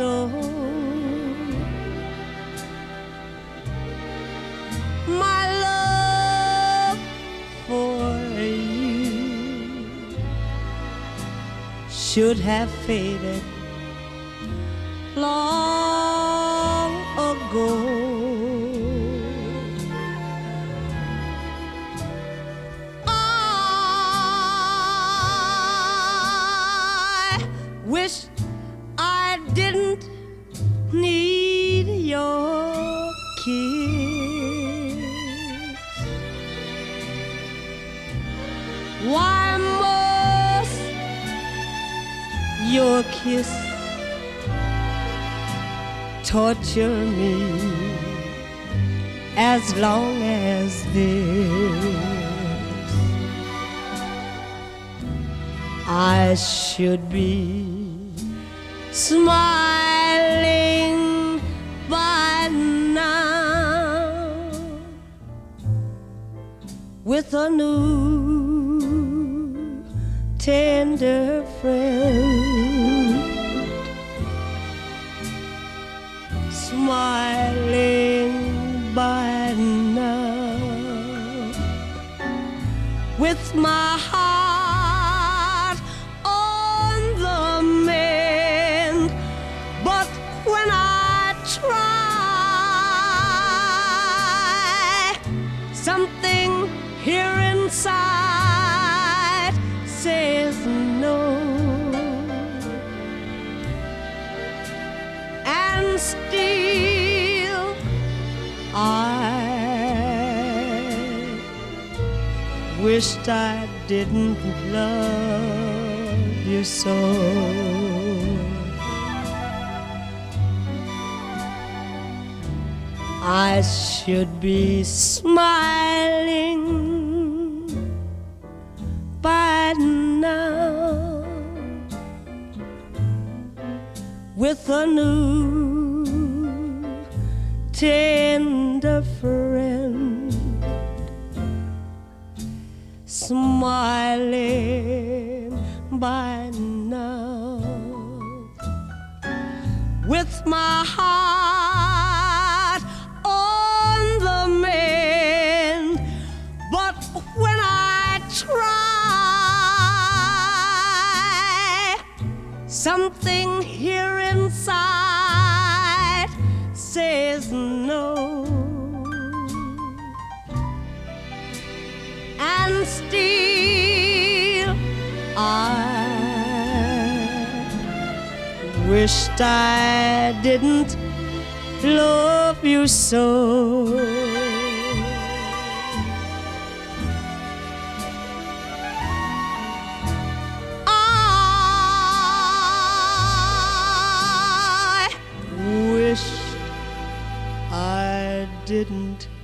so. My love for you should have faded long ago. I wish I didn't need your kiss. Why must your kiss torture me as long as this? I should be smiling by now with a new tender friend, smiling by now with my heart on the mend. But when I try, something here inside says no. And still I wished I didn't love you so. I should be smiling by now with a new tender friend, smiling by now with my heart on the mend. But when I try, something here inside says no. And still I wished I didn't love you so. I wish I didn't